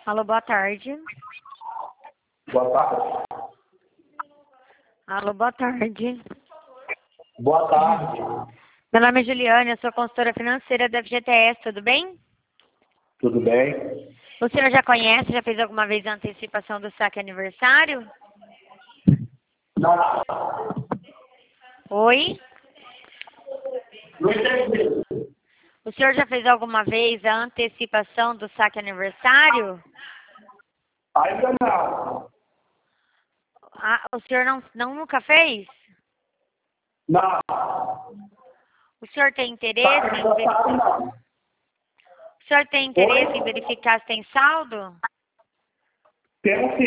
Alô, boa tarde. Boa tarde. Alô, boa tarde. Boa tarde. Meu nome é Juliane, eu sou consultora financeira da FGTS, tudo bem? Tudo bem? O senhor já conhece, já fez alguma vez a antecipação do saque aniversário? Não. Oi? Não entendi. O senhor já fez alguma vez a antecipação do saque aniversário? Ainda não. Ah, o senhor nunca fez? Não. O senhor tem interesse em verificar? Não. O senhor tem interesse em verificar se tem saldo? Temos sim.